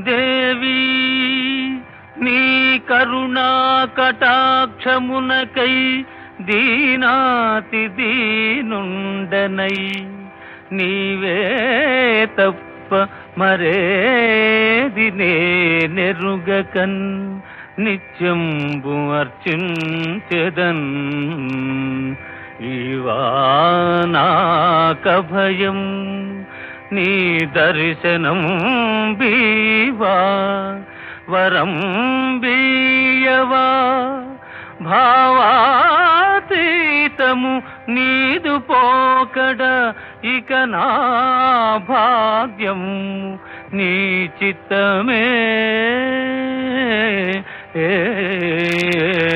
దేవి నీ కరుణా కటాక్షమునకై దీనాతి దీనుండనై నీవే తప్ప మరేది నెరుగకన్ నిత్యంబు అర్చించెదన్ ఈవానాక భయం నీ దర్శనం బీవా వరం బీయవా భావాతీతము నీదు పోకడ ఇక నా భాగ్యం నీ చిత్తమే